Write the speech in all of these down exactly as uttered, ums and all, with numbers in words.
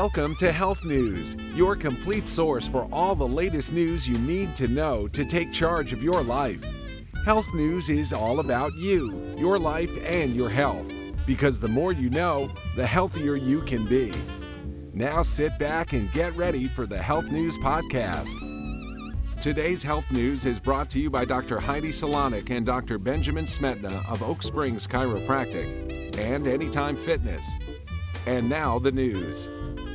Welcome to Health News, your complete source for all the latest news you need to know to take charge of your life. Health News is all about you, your life, and your health, because the more you know, the healthier you can be. Now sit back and get ready for the Health News Podcast. Today's Health News is brought to you by Doctor Heidi Salonik and Doctor Benjamin Smetna of Oak Springs Chiropractic and Anytime Fitness. And now the news.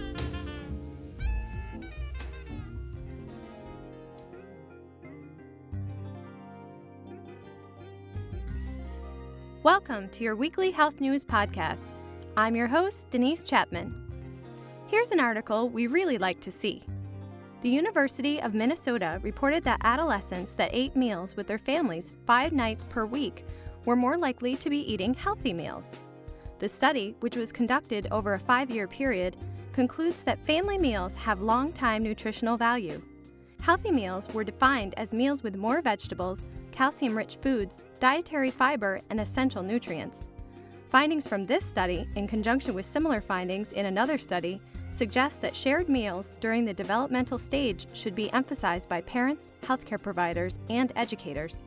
Welcome to your weekly health news podcast. I'm your host, Denise Chapman. Here's an article we really like to see. The University of Minnesota reported that adolescents that ate meals with their families five nights per week were more likely to be eating healthy meals. The study, which was conducted over a five-year period, concludes that family meals have long-time nutritional value. Healthy meals were defined as meals with more vegetables, calcium-rich foods, dietary fiber, and essential nutrients. Findings from this study, in conjunction with similar findings in another study, suggest that shared meals during the developmental stage should be emphasized by parents, healthcare providers, and educators.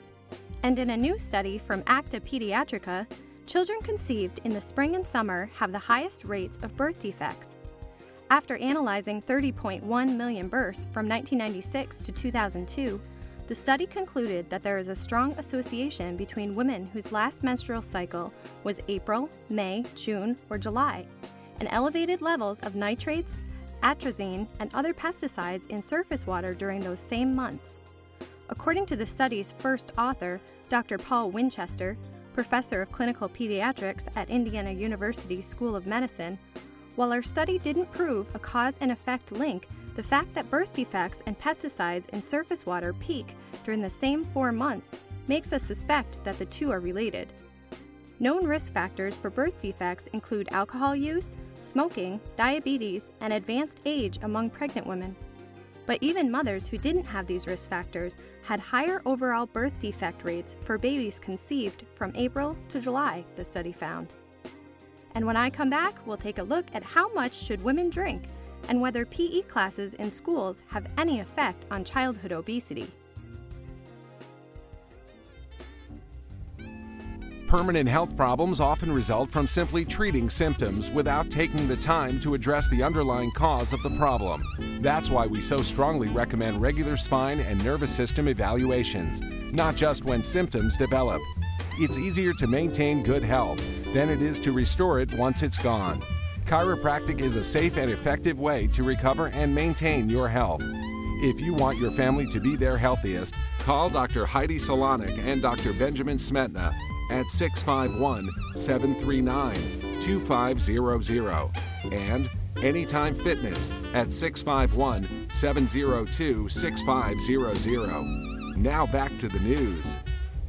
And in a new study from Acta Pediatrica, children conceived in the spring and summer have the highest rates of birth defects. After analyzing thirty point one million births from nineteen ninety-six to two thousand two, the study concluded that there is a strong association between women whose last menstrual cycle was April, May, June, or July, and elevated levels of nitrates, atrazine, and other pesticides in surface water during those same months. According to the study's first author, Doctor Paul Winchester, professor of clinical pediatrics at Indiana University School of Medicine, while our study didn't prove a cause and effect link, the fact that birth defects and pesticides in surface water peak during the same four months makes us suspect that the two are related. Known risk factors for birth defects include alcohol use, smoking, diabetes, and advanced age among pregnant women. But even mothers who didn't have these risk factors had higher overall birth defect rates for babies conceived from April to July, the study found. And when I come back, we'll take a look at how much should women drink and whether P E classes in schools have any effect on childhood obesity. Permanent health problems often result from simply treating symptoms without taking the time to address the underlying cause of the problem. That's why we so strongly recommend regular spine and nervous system evaluations, not just when symptoms develop. It's easier to maintain good health than it is to restore it once it's gone. Chiropractic is a safe and effective way to recover and maintain your health. If you want your family to be their healthiest, call Doctor Heidi Salonik and Doctor Benjamin Smetna at six five one, seven three nine, two five zero zero and Anytime Fitness at six five one, seven zero two, six five zero zero. Now back to the news.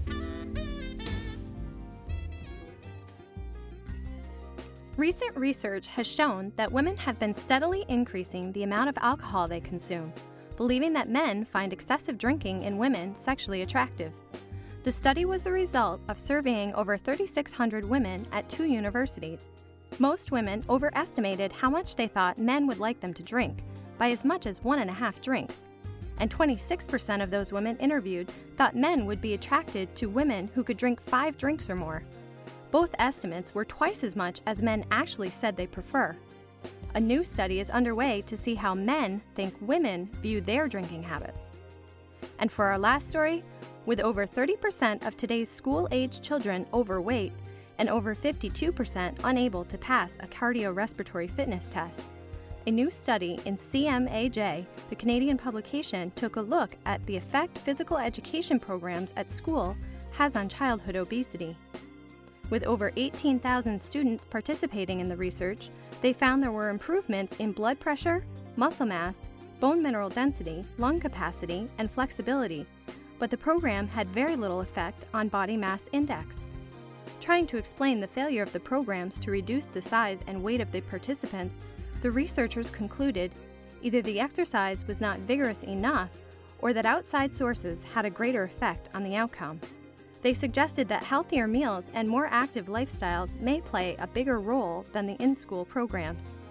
Recent research has shown that women have been steadily increasing the amount of alcohol they consume, believing that men find excessive drinking in women sexually attractive. The study was the result of surveying over thirty-six hundred women at two universities. Most women overestimated how much they thought men would like them to drink, by as much as one and a half drinks. And twenty-six percent of those women interviewed thought men would be attracted to women who could drink five drinks or more. Both estimates were twice as much as men actually said they prefer. A new study is underway to see how men think women view their drinking habits. And for our last story, with over thirty percent of today's school-age children overweight and over fifty-two percent unable to pass a cardiorespiratory fitness test, a new study in C M A J, the Canadian publication, took a look at the effect physical education programs at school has on childhood obesity. With over eighteen thousand students participating in the research, they found there were improvements in blood pressure, muscle mass, bone mineral density, lung capacity, and flexibility, but the program had very little effect on body mass index. Trying to explain the failure of the programs to reduce the size and weight of the participants, the researchers concluded either the exercise was not vigorous enough or that outside sources had a greater effect on the outcome. They suggested that healthier meals and more active lifestyles may play a bigger role than the in-school programs.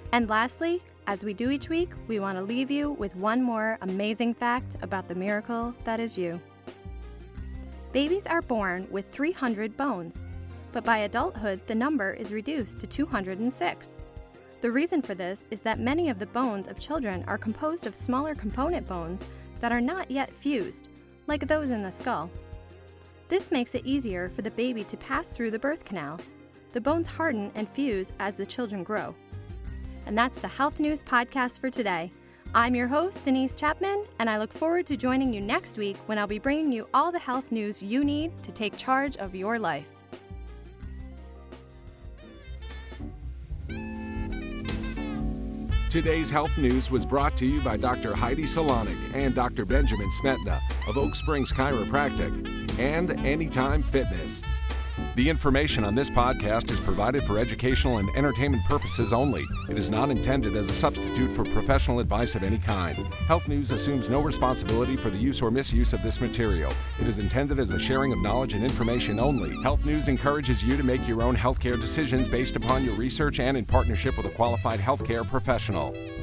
And lastly, as we do each week, we want to leave you with one more amazing fact about the miracle that is you. Babies are born with three hundred bones, but by adulthood, the number is reduced to two hundred six. The reason for this is that many of the bones of children are composed of smaller component bones that are not yet fused, like those in the skull. This makes it easier for the baby to pass through the birth canal. The bones harden and fuse as the children grow. And that's the Health News Podcast for today. I'm your host, Denise Chapman, and I look forward to joining you next week when I'll be bringing you all the health news you need to take charge of your life. Today's health news was brought to you by Doctor Heidi Solonic and Doctor Benjamin Smetna of Oak Springs Chiropractic and Anytime Fitness. The information on this podcast is provided for educational and entertainment purposes only. It is not intended as a substitute for professional advice of any kind. Health News assumes no responsibility for the use or misuse of this material. It is intended as a sharing of knowledge and information only. Health News encourages you to make your own healthcare decisions based upon your research and in partnership with a qualified healthcare professional.